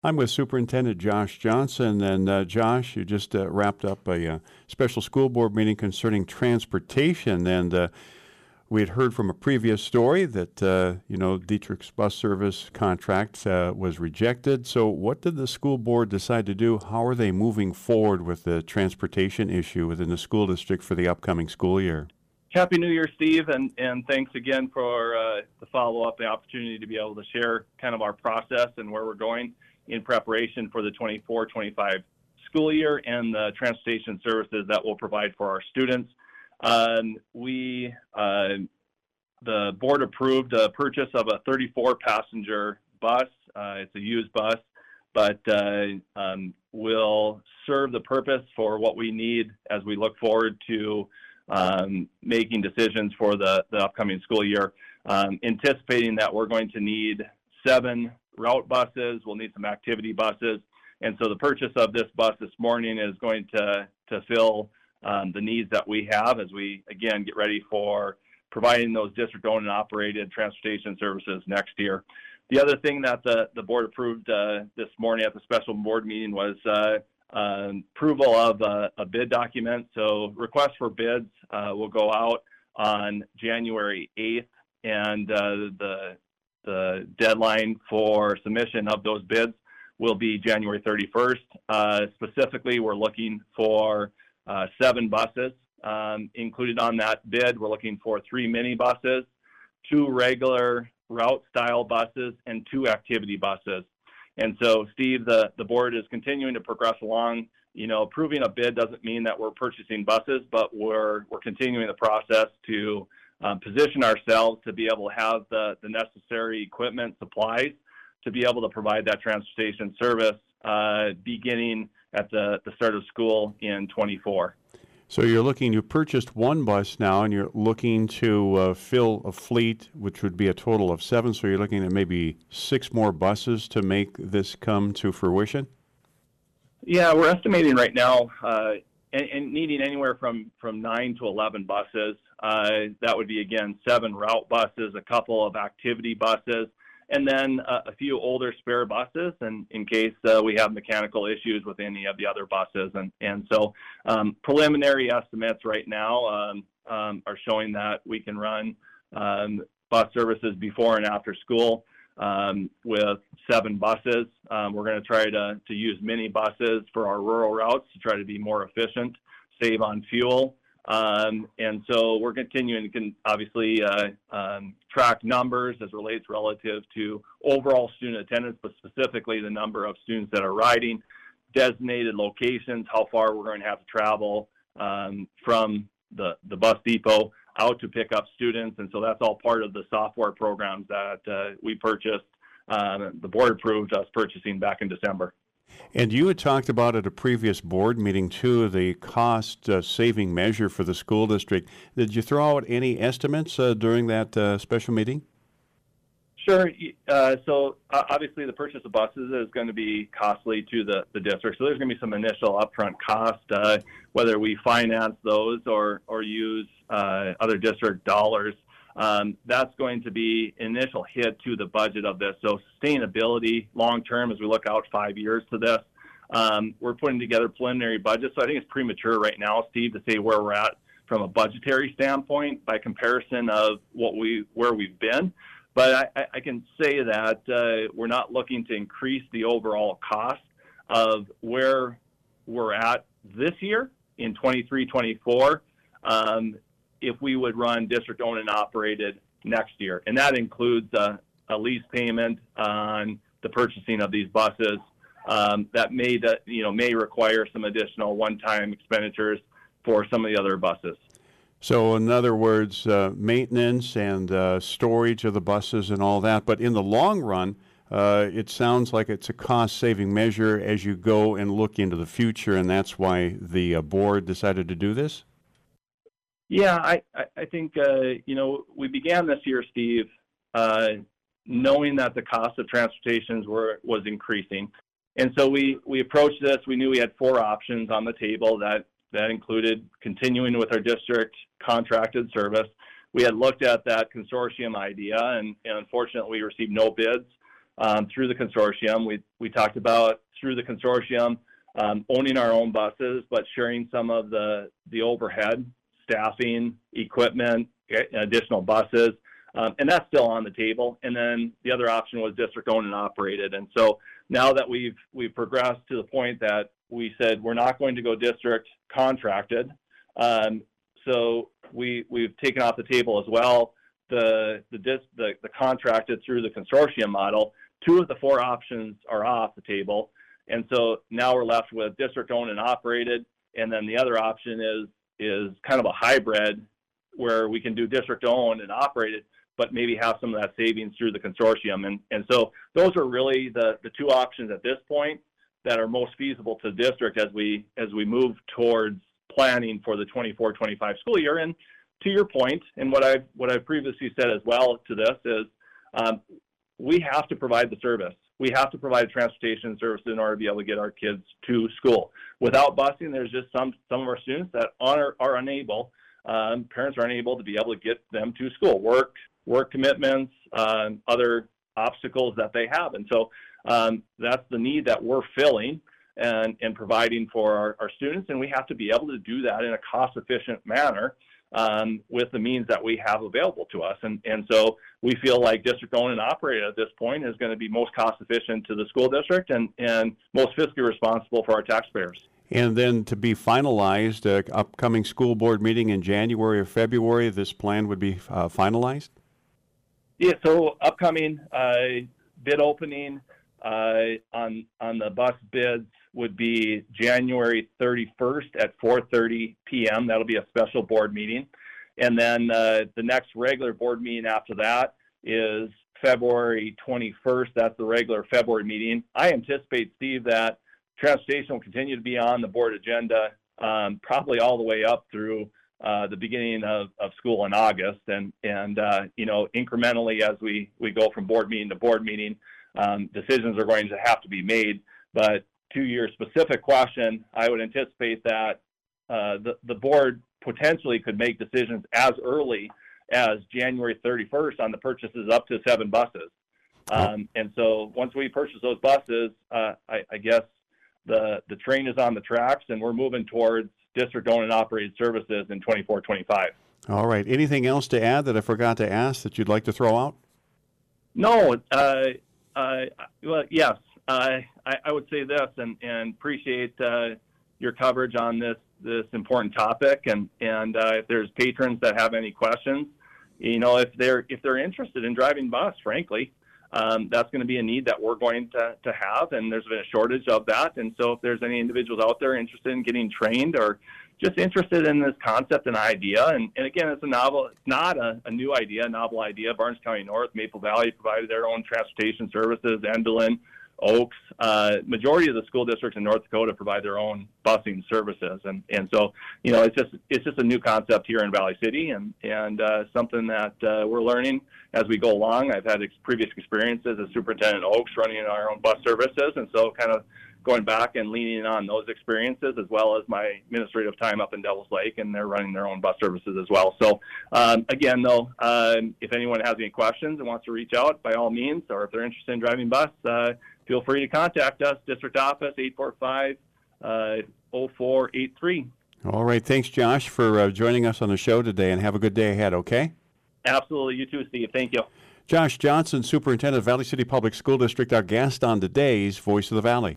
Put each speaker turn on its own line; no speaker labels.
I'm with Superintendent Josh Johnson. And Josh, you just wrapped up a special school board meeting concerning transportation. And we had heard from a previous story that, Dietrich's bus service contract was rejected. So, what did the school board decide to do? How are they moving forward with the transportation issue within the school district for the upcoming school year?
Happy New Year, Steve, and thanks again for the follow-up, the opportunity to be able to share kind of our process and where we're going in preparation for the 24-25 school year and the transportation services that we'll provide for our students. The board approved the purchase of a 34-passenger bus. It's a used bus, but will serve the purpose for what we need as we look forward to making decisions for the upcoming school year, anticipating that we're going to need 7 route buses, we'll need some activity buses, and so the purchase of this bus this morning is going to fill the needs that we have as we, again, get ready for providing those district-owned and operated transportation services next year. The other thing that the board approved this morning at the special board meeting was approval of a bid document. So requests for bids will go out on January 8th, and the deadline for submission of those bids will be January 31st. Specifically, we're looking for 7 buses. Included on that bid, we're looking for 3 mini buses, 2 regular route style buses, and 2 activity buses. And so, Steve, the board is continuing to progress along. Approving a bid doesn't mean that we're purchasing buses, but we're continuing the process to position ourselves to be able to have the necessary equipment, supplies, to be able to provide that transportation service beginning at the start of school in 24.
So you purchased 1 bus now, and you're looking to fill a fleet, which would be a total of 7. So you're looking at maybe 6 more buses to make this come to fruition?
Yeah, we're estimating right now and needing anywhere from 9 to 11 buses. That would be, again, 7 route buses, a couple of activity buses, and then a few older spare buses and in case we have mechanical issues with any of the other buses. And so preliminary estimates right now are showing that we can run bus services before and after school with 7 buses. We're going to try to use mini buses for our rural routes to try to be more efficient, save on fuel. And so we're continuing to obviously track numbers as relates relative to overall student attendance, but specifically the number of students that are riding, designated locations, how far we're going to have to travel from the bus depot out to pick up students. And so that's all part of the software programs that we purchased, the board approved us purchasing back in December.
And you had talked about at a previous board meeting, too, the cost-saving measure for the school district. Did you throw out any estimates during that special meeting?
Sure. So obviously the purchase of buses is going to be costly to the district. So there's going to be some initial upfront cost, whether we finance those or use other district dollars. That's going to be an initial hit to the budget of this. So sustainability long-term, as we look out 5 years to this, we're putting together preliminary budgets. So I think it's premature right now, Steve, to say where we're at from a budgetary standpoint by comparison of where we've been. But I can say that we're not looking to increase the overall cost of where we're at this year in 23-24 if we would run district-owned and operated next year. And that includes a lease payment on the purchasing of these buses that may require some additional one-time expenditures for some of the other buses.
So in other words, maintenance and storage of the buses and all that. But in the long run, it sounds like it's a cost-saving measure as you go and look into the future, and that's why the board decided to do this?
Yeah, I think, we began this year, Steve, knowing that the cost of transportations was increasing. And so we approached this. We knew we had 4 options on the table that included continuing with our district contracted service. We had looked at that consortium idea, and unfortunately, we received no bids through the consortium. We talked about through the consortium owning our own buses, but sharing some of the overhead, staffing, equipment, additional buses, and that's still on the table. And then the other option was district owned and operated. And so now that we've progressed to the point that we said we're not going to go district contracted, so we've taken off the table as well the contracted through the consortium model. 2 of the 4 options are off the table, and so now we're left with district owned and operated. And then the other option is kind of a hybrid where we can do district owned and operated, but maybe have some of that savings through the consortium. And so those are really the 2 options at this point that are most feasible to the district as we move towards planning for the 24-25 school year. And to your point, and what I've previously said as well to this is we have to provide the service. We have to provide transportation service in order to be able to get our kids to school. Without busing, there's just some of our students that are unable, parents are unable to be able to get them to school, work commitments, other obstacles that they have. And so that's the need that we're filling and providing for our students. And we have to be able to do that in a cost-efficient manner with the means that we have available to us. And so we feel like district owned and operated at this point is going to be most cost-efficient to the school district and most fiscally responsible for our taxpayers.
And then to be finalized, upcoming school board meeting in January or February, this plan would be finalized?
Yeah, so upcoming bid opening on the bus bids would be January 31st at 4:30 p.m. That'll be a special board meeting. And then the next regular board meeting after that is February 21st. That's the regular February meeting. I anticipate, Steve, that transportation will continue to be on the board agenda probably all the way up through the beginning of school in August. And incrementally as we go from board meeting to board meeting, decisions are going to have to be made. But to your specific question, I would anticipate that the board potentially could make decisions as early as January 31st on the purchases up to 7 buses. And so once we purchase those buses, I guess the train is on the tracks and we're moving towards district owned and operated services in 24-25.
All right. Anything else to add that I forgot to ask that you'd like to throw out?
No. Well, yes. I would say this and appreciate your coverage on this important topic. And if there's patrons that have any questions, if they're interested in driving bus, frankly, that's going to be a need that we're going to have, and there's been a shortage of that. And so if there's any individuals out there interested in getting trained or just interested in this concept and idea, and again, it's not a new idea, a novel idea. Barnes County North, Maple Valley provided their own transportation services, Endelin, Oaks, majority of the school districts in North Dakota provide their own busing services, and so it's just a new concept here in Valley City, and something that we're learning as we go along. I've had previous experiences as superintendent at Oaks running our own bus services, and so kind of going back and leaning on those experiences as well as my administrative time up in Devils Lake, and they're running their own bus services as well. So again, though, if anyone has any questions and wants to reach out, by all means, or if they're interested in driving bus, feel free to contact us, district office, 845-0483.
All right. Thanks, Josh, for joining us on the show today, and have a good day ahead, okay?
Absolutely. You too, Steve. Thank you.
Josh Johnson, Superintendent of Valley City Public School District, our guest on today's Voice of the Valley.